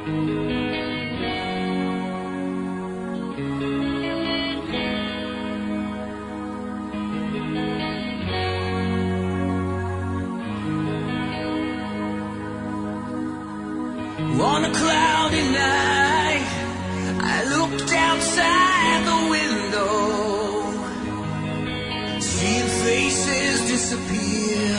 On a cloudy night, I looked outside the window, seeing faces disappear.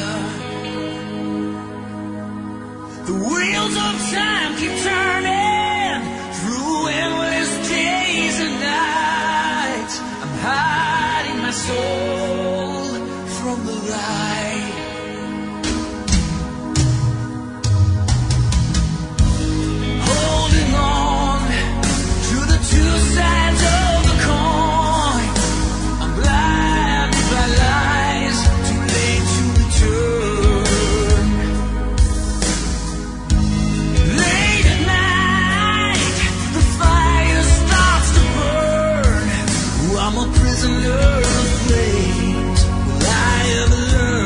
The wheels of time keep turning through endless days and nights. I'm hiding my soul from the light. Two sides of the coin, I'm blinded by lies, too late to return. Late at night, the fire starts to burn. Oh, I'm a prisoner of flames. Will I ever learn?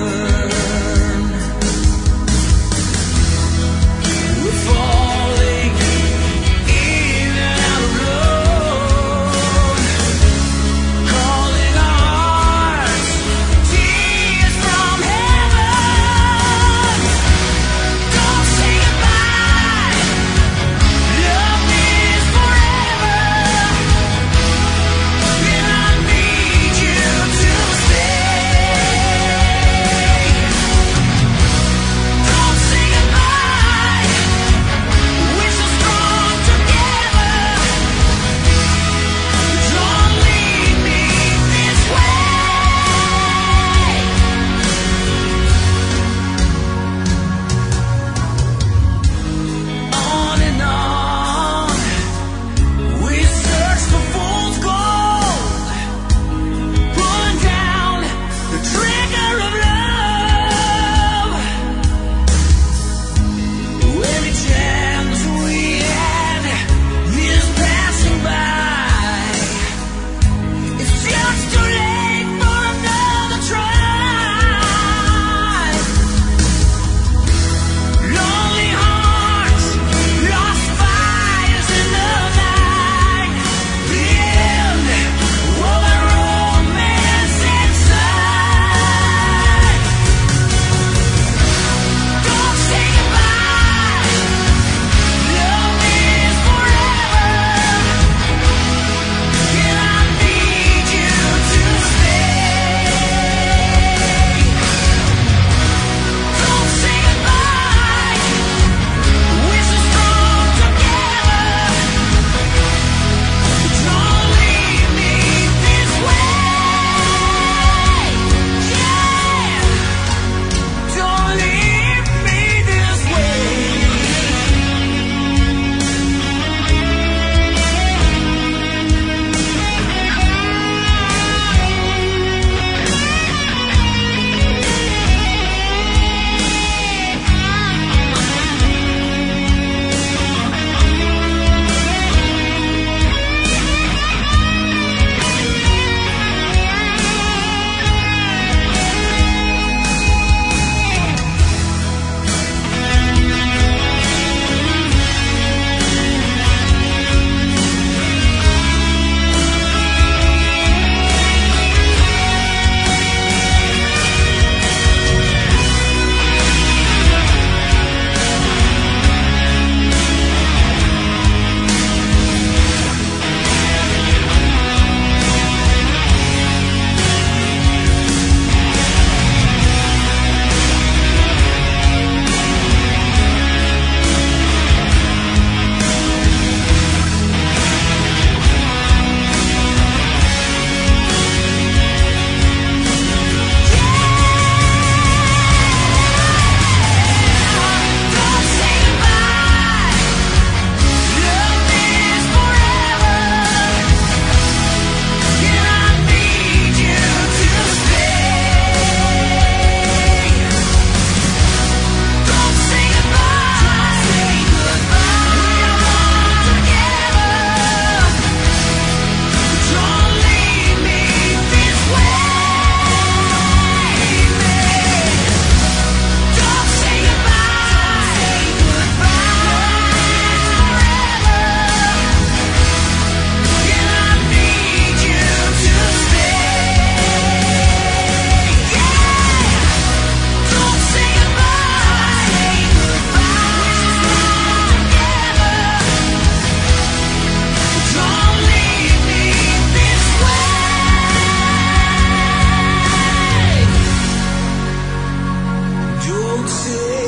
say